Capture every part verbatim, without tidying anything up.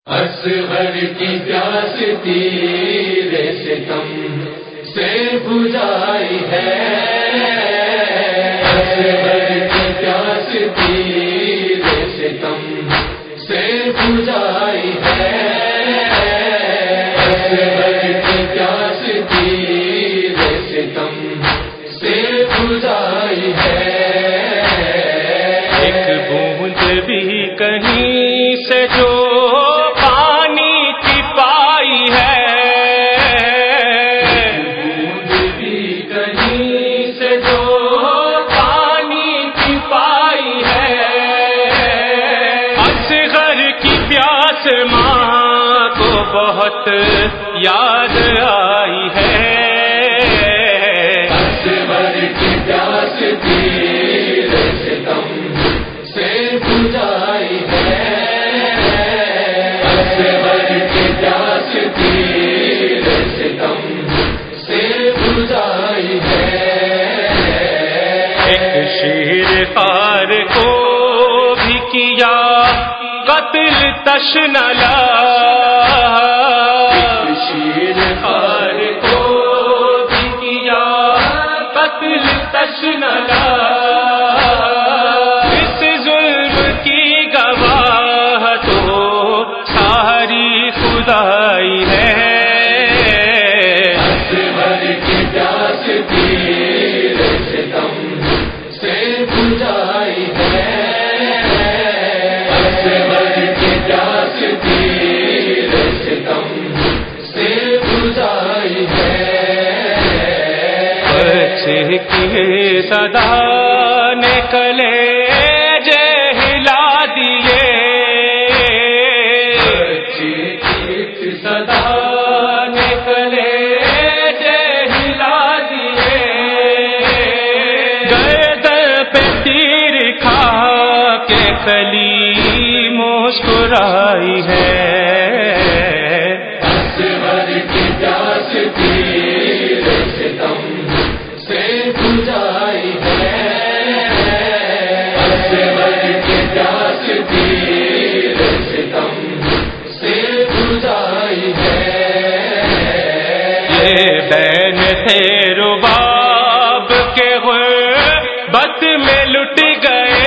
اصغر کی پیاس تیرے ستم سے بجھائی ہے، اصغر کی پیاس تیرے ستم سے بجھائی ہے، اصغر کی پیاس تیرے ستم سے بجھائی ہے۔ ایک بوند بھی کہیں سے جو پانی کی پائی ہے، بوند بھی کہیں سے جو پانی کی پائی ہے، اصغر کی پیاس ماں کو بہت یاد آئی ہے، اصغر کی پیاس تیرے ستم سے بجھائی ہے، اصغر کی پیاس تیرے ستم سے بجھائی ہے۔ ایک شیر خار کو بھی کیا قتل تشنلا، شیر خار کو بھی کیا قتل تشنلا، اس ظلم کی گواہ تو ساری خدائی ہے، اصغر کی پیاس تیرے ستم سے بجھائی ہے، اصغر کی پیاس تیرے ستم سے بجھائی ہے۔ بچے کی صدا نے کلیجے ہلا دیے، بچے کی صدا نے کلیجے ہلا دیے، گردن پہ تیر کھا کے کلی مسکرائی ہے، اصغر کی پیاس تیرے ستم سے بجھائی ہے، اصغر کی پیاس تیرے ستم سے بجھائی ہے۔ یہ بین تھے رباب کے غربت میں لٹ گئے،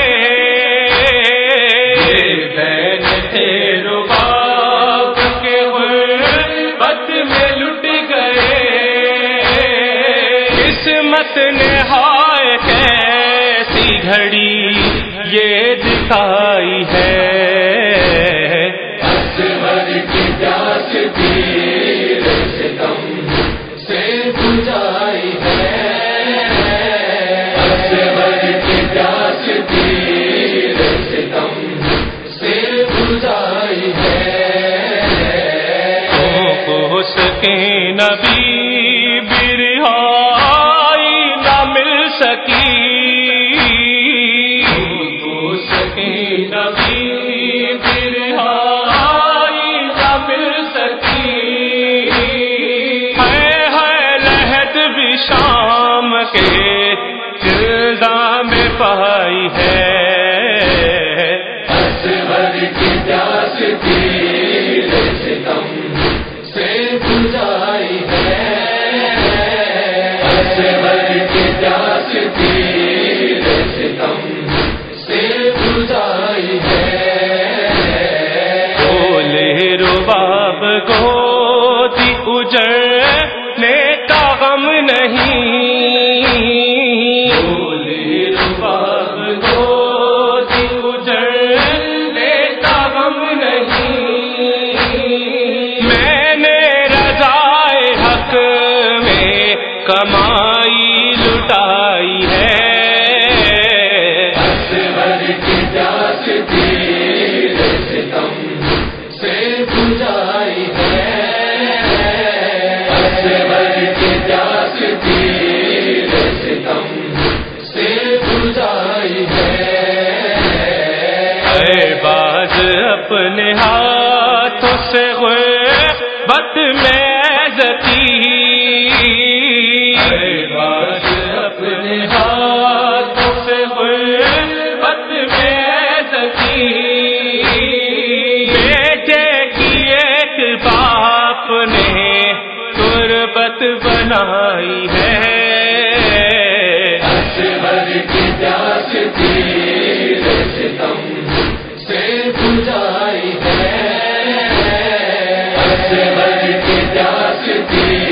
یہ بین تھے رباب کے غربت میں لٹ گئے، قسمت نے ہائے کیسی گھڑی یہ دکھائی ہے، اصغر کی پیاس تیرے ستم سے بجھائی ہے، اصغر کی پیاس تیرے ستم سے بجھائی ہے۔ تو ہو سکے نبی برہائی نہ مل سکی، ہو سکے نبی برہائی نہ مل سکی، ہے ہے لہد بھی شام کے جلدہ میں پائی ہے، اصغر کی پیاس تیرے ستم سے بجھائی ہے، اصغر کی پیاس تیرے ستم سے بجھائی ہے۔ بولے رباب گودی اجڑنے کا غم نہیں، بولے رباب گودی اجڑنے کا غم نہیں، میں نے رضائے حق میں کمائی لٹائی ہے، اصغر کی پیاس تیرے ستم سے بجھائی ہے، اصغر کی پیاس تیرے ستم سے بجھائی ہے۔ اے باز اپنے ہاتھوں سے غربت میں عزتی، اے باز اپنے ہاتھوں سے غربت میں عزتی، بیٹے کی نے تربت بنائی ہے، اصغر کی پیاس تیر ستم سے بجھائی ہے، اصغر کی پیاس تیر